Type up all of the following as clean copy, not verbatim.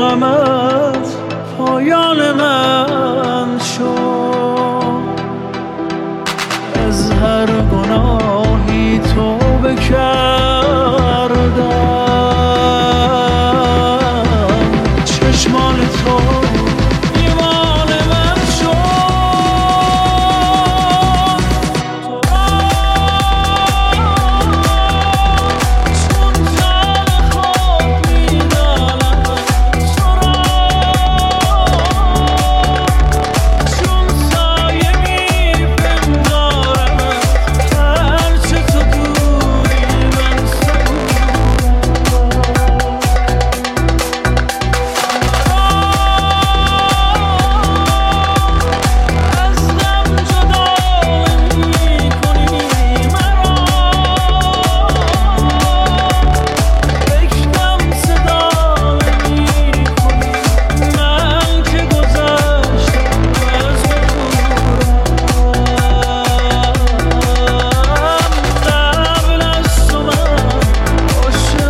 غمت پایان من شد. از هر گناهی توبه کردم، چشمان تو ایمان من شد. چون تن خود میدانم تو را، چون سایه میپندارم هرچه تو دوری من از غم جدا میکنی مرا، بشنم صدا میکنی من که گذشتم از قبل از تو من عاشق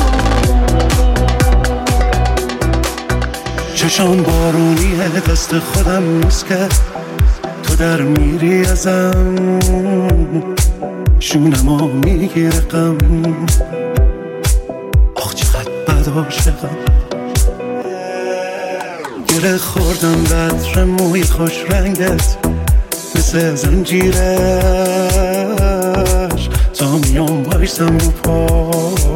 نبودم. چشام بارونیه دست خودم نیست که تو در میری ازم، شونمو میگیره غم، آخ چقدر بد عاشقم. گره خوردم بطر موی خوش رنگت مثل زنجیرش، تا میام بایستم رو پا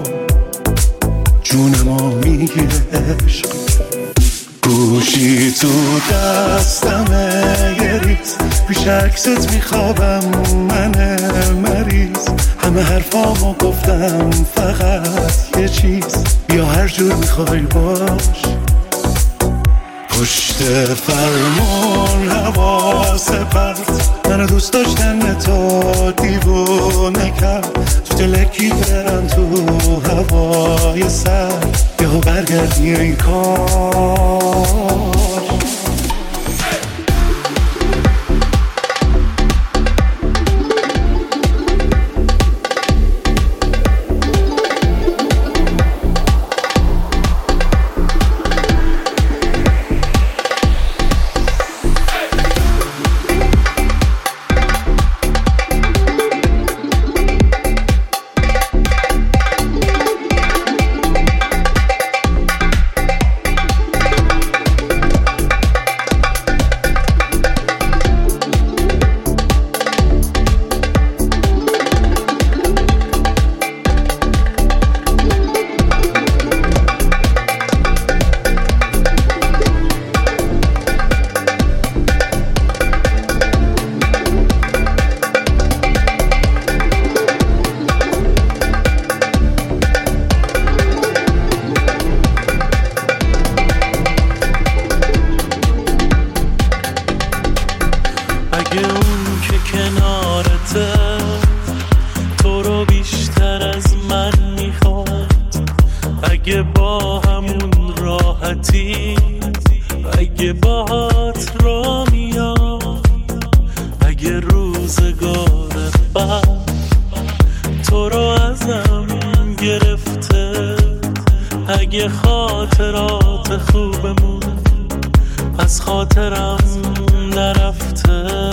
جونمو میگیره عشق. گوشی تو دستمه یه ریز، پیش عکست میخوابم من مریض. همه حرفامو گفتم فقط یه چیز، بیا هر جور میخوای باش. پشت فرمون حواس پرت، منو دوست داشتن تو دیوونه کرد. تو دلکی برم تو هوای سر، یا برگردی این کار. اگه اون که کنارته تو رو بیشتر از من میخواد، اگه با همون راحتی، اگه باهات را میاد، اگه روزگار بعد تو رو ازم گرفته، اگه خاطرات خوبمون از خاطرم نرفته،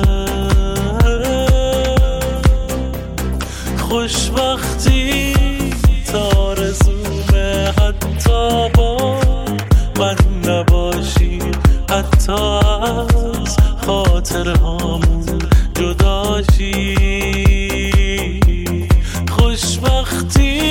خوشبختی تارزومه حتی با من نباشی، حتی از خاطرهامون جداشی. خوشبختی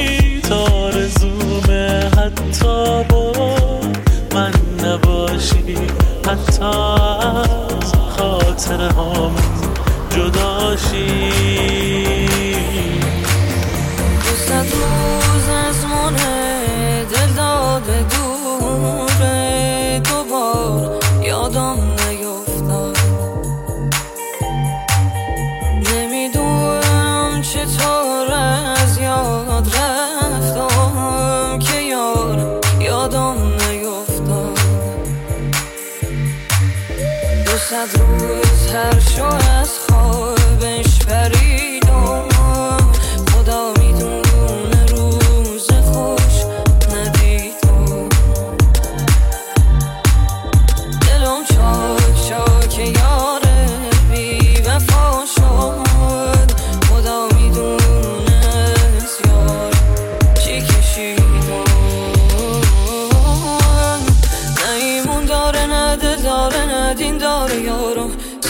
تارزومه حتی با من نباشی، حتی از خاطرهامون جداشی. دوست روز از مونه دل داده دوره، دوبار یادم نیفتاد. نمیدونم چطور از یاد رفتم که یادم نیفتاد. 200 روز هر شو از خوابش پریدم، خدا میدونه روز خوش ندیدم.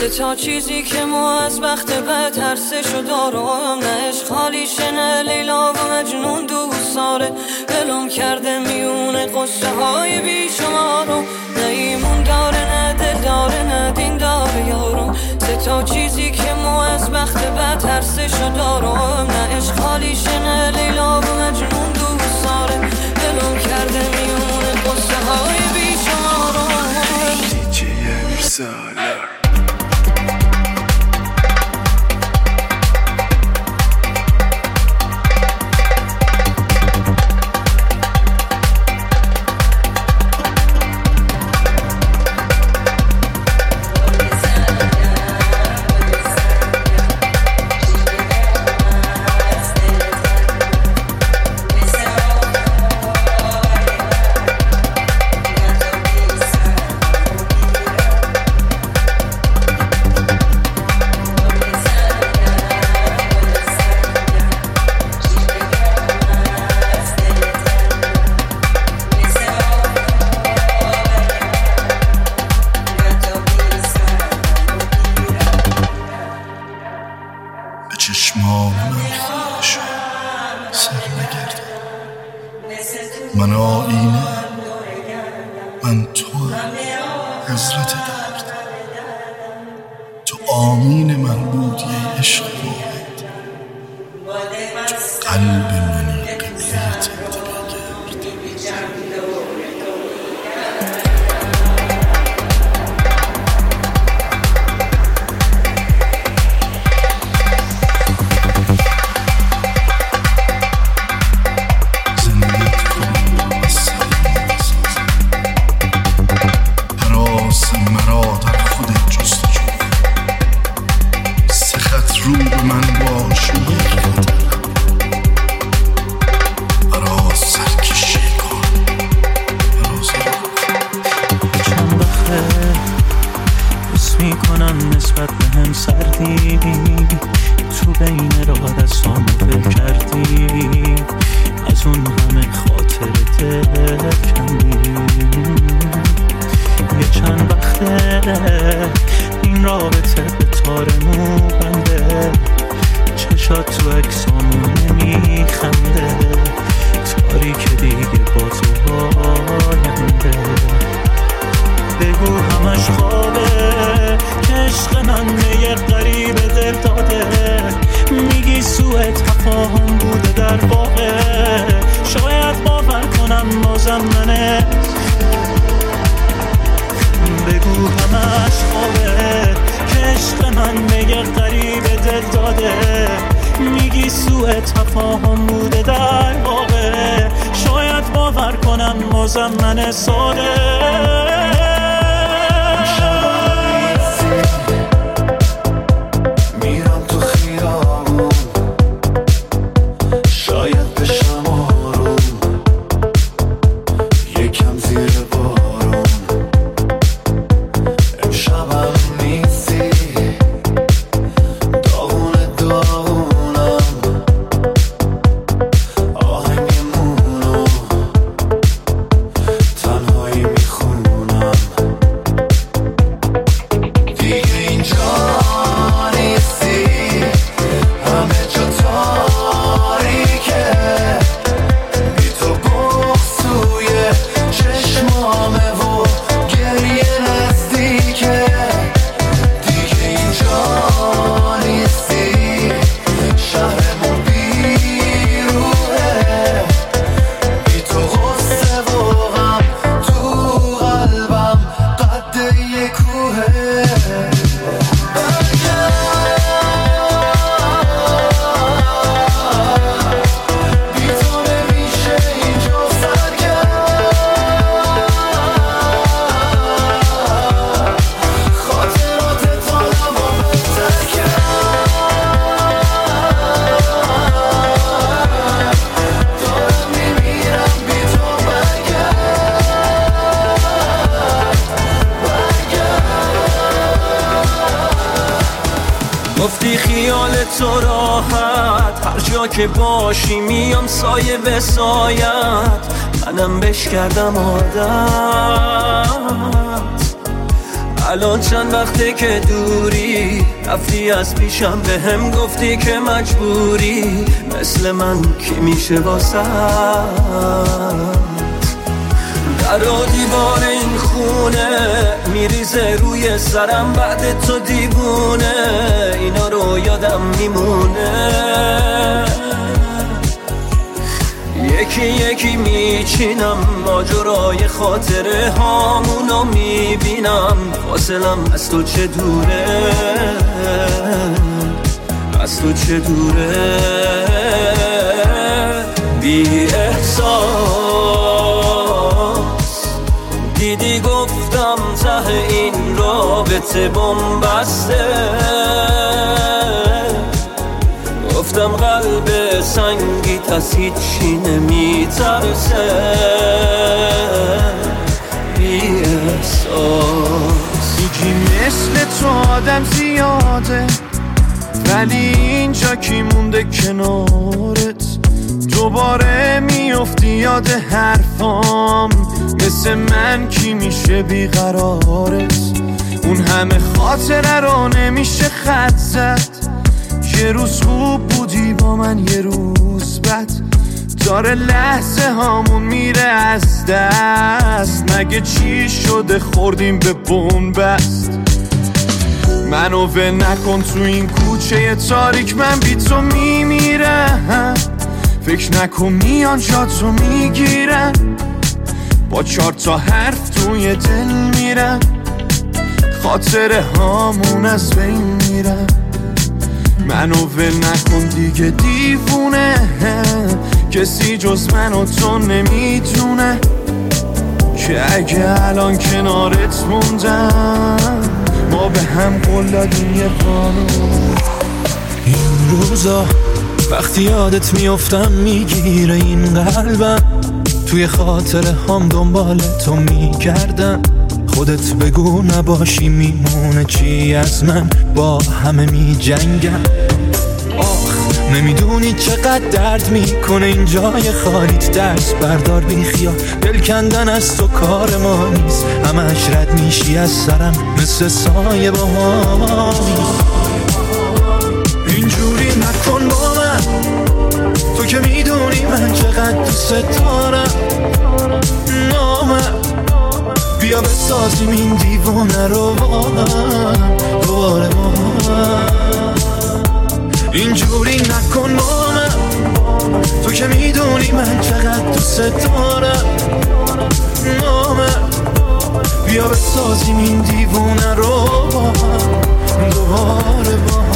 تا چیزی که ما از وقت بعد ترسشو دارم، نه عشق خالیشه نه لیلا و مجنون دوست داره، دلم کرده میونه قصه های بیشمارم، نه ایمون داره نه دل داره نه دین داره یارم. تا چیزی که ما از وقت بعد ترسشو دارم، نه عشق خالیشه نه لیلا و مجنون دوست داره، دلم کرده میونه قصه های بیشمارم. چشمان من خودشو سر نگرده، من آینه، من تو حضرت درد، تو آمین من بودی ای عشق واحد، تو قلب منی قبله تنده بگرد. نسبت به هم سردی تو بین راه دستام فکر کردی، از اون همه خاطر دل کندی. یه چند وقته این رابطه به تارمون بنده، چشات تو اکسامون نمیخنده، تاریک دیگه با تو آینده. بگو همش خوابه که عشق من یه غریب دل داده، میگی سوء تفاهم بوده در واقع، شاید باور کنم بازم منه. بگو همش خوابه که عشق من یه غریب دل داده، میگی سوء تفاهم بوده در واقع، شاید باور کنم بازم منه. ساده گفتی خیال تو راحت، هر جا که باشی میام سایه به سایت، منم بش کردم عادت. الان چند وقته که دوری، رفتی از پیشم به هم گفتی که مجبوری. مثل من کی میشه واسه در و دیوار این خونه میریزه روی سرم بعد تو دیوونه، اینا رو یادم میمونه. یکی یکی میچینم ماجرای خاطره هامونو میبینم، فاصلم از تو چه دوره، از تو چه دوره. بی احساس دیدی گفتم ته این رابطه بن‌بسته، گفتم قلب سنگیت از هیچی نمیترسه. بی احساس یکی مثل تو آدم زیاده، ولی اینجا کی مونده کنارت؟ دوباره میافتی یاد حرفام، مثل من کی میشه بیقرارت؟ اون همه خاطره رو نمیشه خط زد، یه روز خوب بودی با من یه روز بد، داره لحظه هامون میره از دست. مگه چی شده خوردیم به بن‌بست؟ منو ول نکن تو این کوچه تاریک، من بی تو میمیرم. فکر نکن میان جاتو میگیرن، با 4 تا حرف توی دل میرم، خاطره هامون از بین میرم. منو ول نکن دیگه دیوونه، کسی جز من و تو نمیدونه که اگه الان کنارت موندم ما به هم قول دادیم یه قانون. این روزا وقتی یادت میافتم میگیره این قلبم، توی خاطره هم دنبال تو میگردم. خودت بگو نباشی میمونه چی از من، با همه میجنگم. آخ نمیدونی چقدر درد میکنه این جای خالیت، دست بردار بی خیال، دل کندن از تو کار ما نیست. همش رد میشی از سرم مثل سایه بهامی. اینجوری نکن با من، تو که میدونی من چقدر دوست دارم. بیا بسازیم این دیوانه رو با هم دوباره با هم. اینجوری نکن با من، تو که میدونی من چقدر دوست دارم. بیا بسازیم این دیوانه رو با هم دوباره با هم.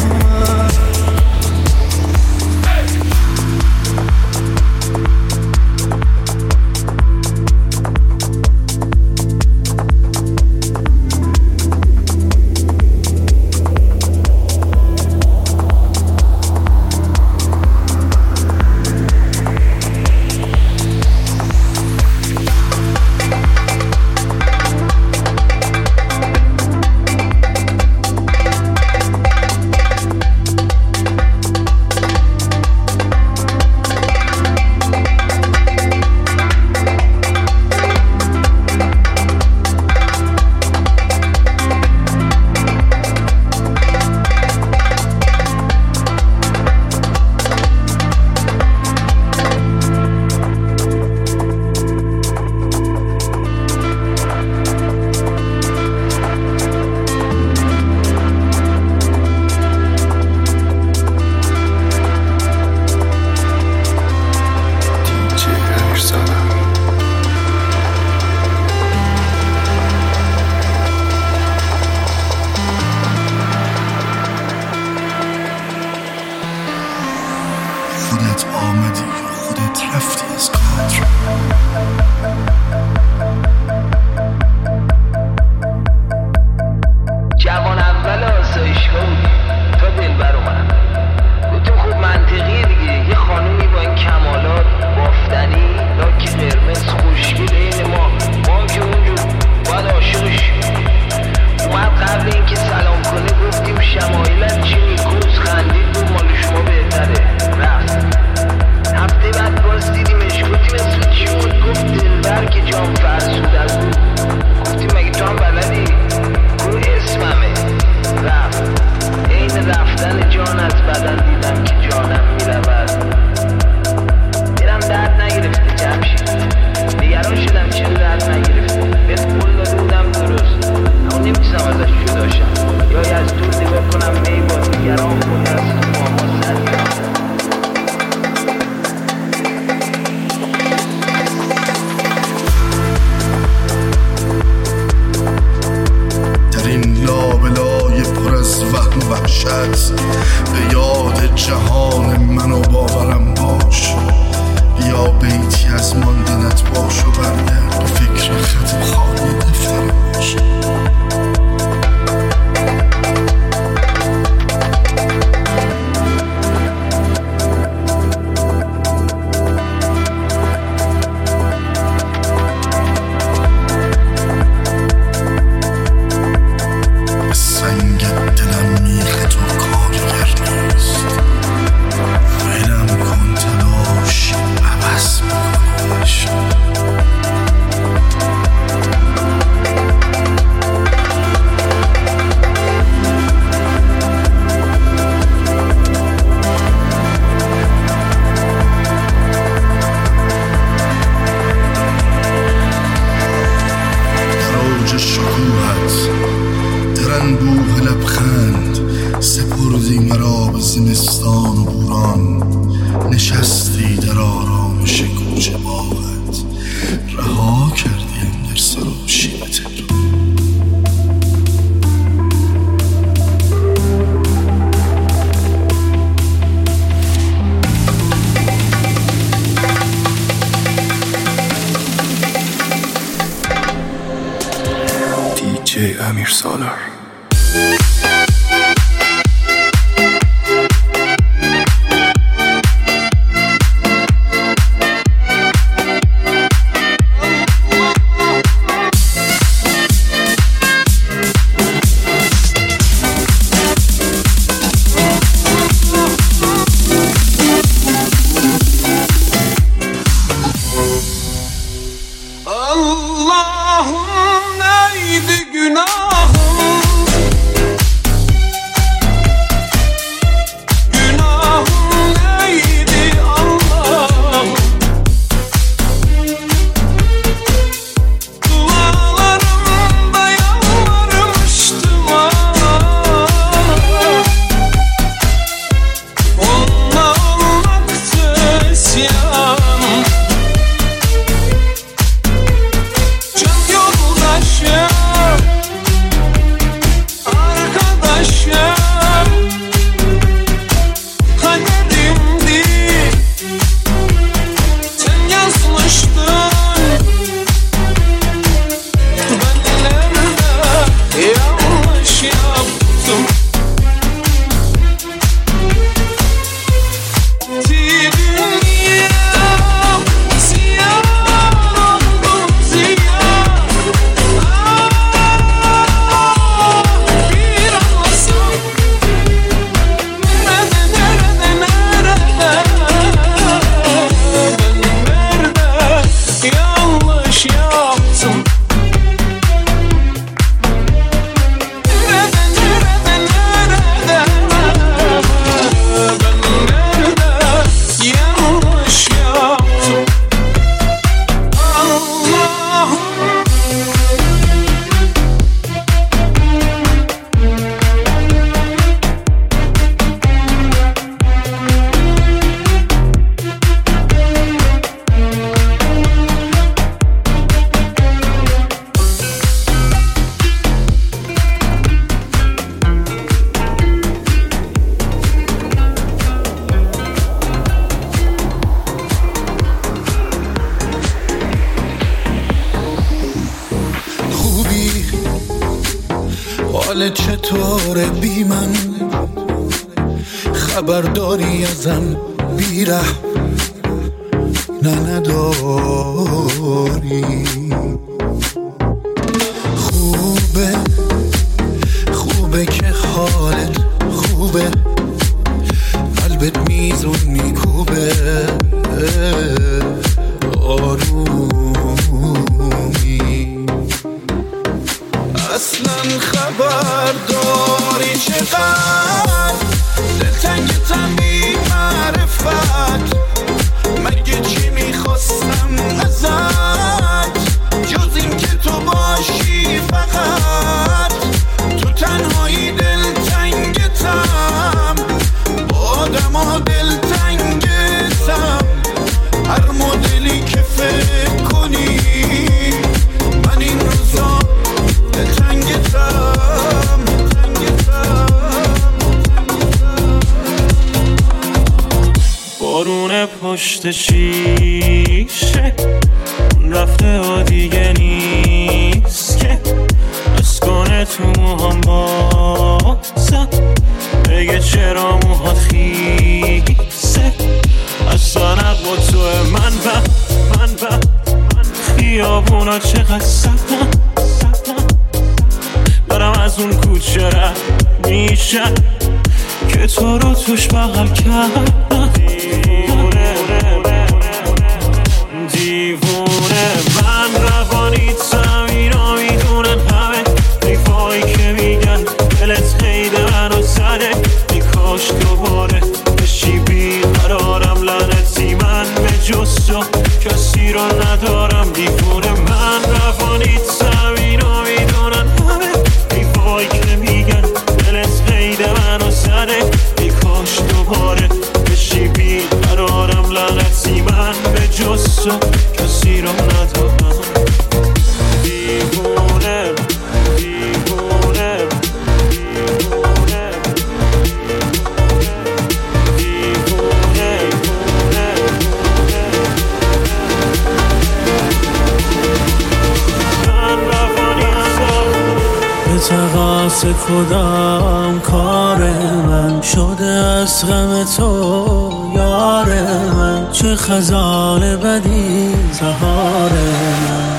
ای امیر سالار. حالت چطوره بی من؟ خبرداری ازم بیره نه نداری. خوبه که حالت خوبه، قلبت میزون میکوبه آرومی. اصلا خبر داری چقدر دلتنگتم بی معرفت؟ مگه چی میخواستم ازت جز این که تو باشی فقط؟ تو تنهایی دلتنگتم، با آدم ها دلتنگتم، هر مدلی که فکر کنی من این روزا دلتنگتم. بارون پشت شیشه رفته و دیگه نیست که اسکنه تو موهام بازم بگه چرا موهات خیسه. اصلا با تو من خیابونا چقدر سختم، دارم از اون کوچه رد میشم که تو رو توش بغل کردم. دیوونه من روانیتم، اینا میدونن همه ریفایی که میگن دلت خیده منو زده. ای کاش دوباره بشی بیقرارم، لعنتی من به جز تو کسی رو ندارم. دیوونه من روانیتم، اینا میدونن همه ریفایی که میگن دلت خیده منو زده. ای کاش دوباره بشی بیقرارم، لعنتی من به جز تو کسی رو ندارم. دیوونه دیوونه دیوونه دیوونه من روانیتم. واسه کدام کار من شده از غم تو یار من، چه خزان بدی زهار من.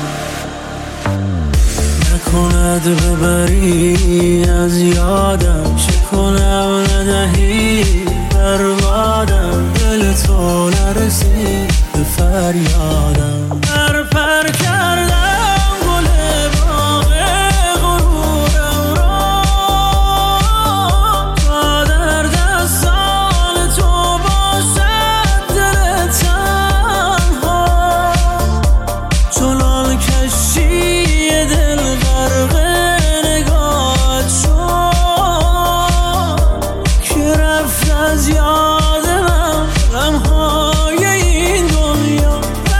نکند ببری از یادم، چه کنم ندهی بربادم، دل تو نرسید به فریادم. پر کردم گل باغ غرورم را، تا در دستان تو باشد دل تنها، چنان کشتی دل غرق نگاهت شد که رفت از یاد من غمهای این دنیا.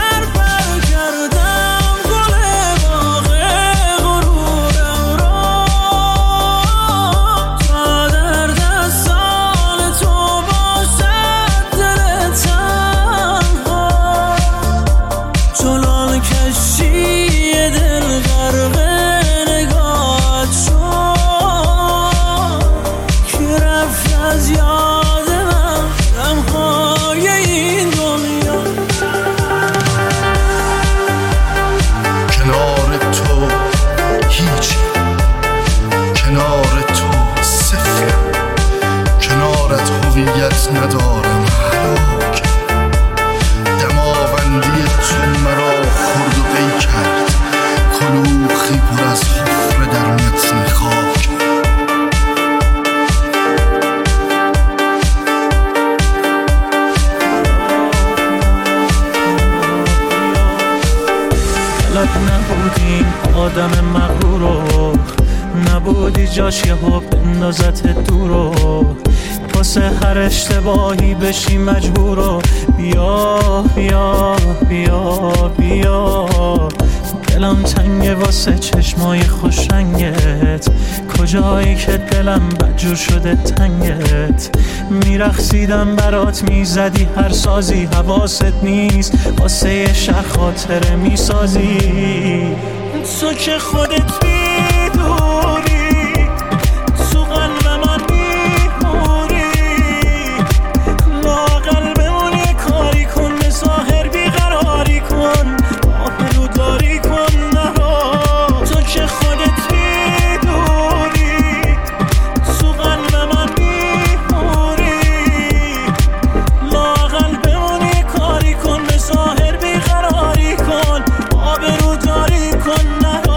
ندارم هلاک، دماوندی تو مرا خورد و قی کرد، کلوخی پر از حفره در متن خاک. غلط نبودیم آدم مغرورو، نبودی جاش یه ها بندازت دورو، واسه هر اشتباهی بشی مجبورو بیا بیا بیا بیا. دلم تنگه واسه چشمای خوشرنگت، کجایی که دلم بدجور شده تنگت. میرقصیدم برات میزدی هر سازی، حواست نیست واسه یه شهر خاطره میسازی. تو که خودت میدونی تو قلب من میمونی، لااقل بمون یه کاری کن، به ظاهر بیقراری کن، آبروداری کن نرو. تو که خودت میدونی تو قلب من میمونی، لااقل بمون یه کاری کن، به ظاهر بیقراری کن، آبروداری کن نرو.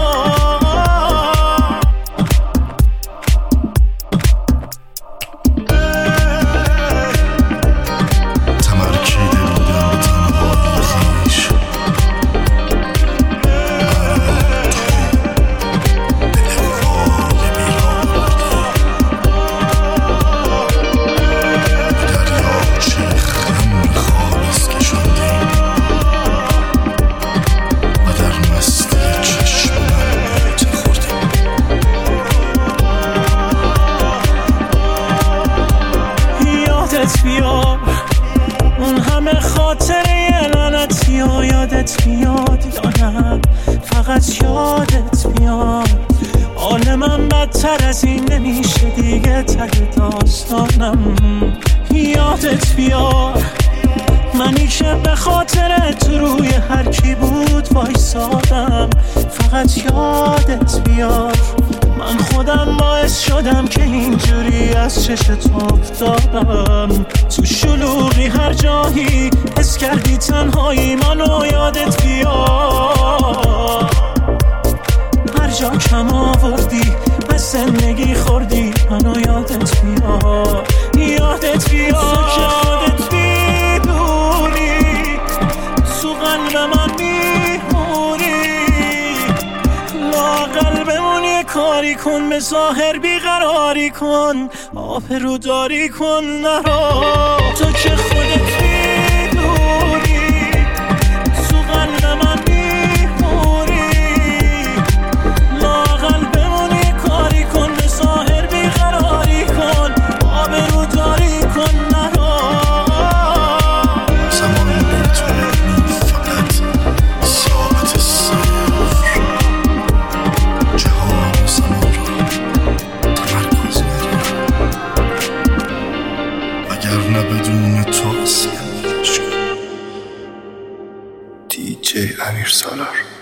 بیار اون همه خاطره لعنتی و یادت بیاد یا نه فقط یادت بیاد. حال من بدتر از این نمیشه دیگه، ته داستانم یادت بیاد. منی که به خاطرت روی هر کی بود وایسادم، فقط یادت بیاد. من خودم باعث شدم که اینجوری از چشت افتادم، تو شلوغی هر جایی حس کردی تنهایی منو یادت بیاد. هر جا کم آوردی از زندگی خوردی منو یادت بیاد. یادت بیاد تو که خودت میدونی تو قلب من میمونی، لااقل بمون یه کاری کن، به ظاهر بیقراری کن، آبروداری کن نرو. تو که خودت میدونی تو قلب من میمونی، لااقل بمون یه کاری کن، به ظاهر بیقراری کن، آبروداری کن نرو. زمان بتونی فقط ساعت صفر، جهان زمان را DJ امیر سالار.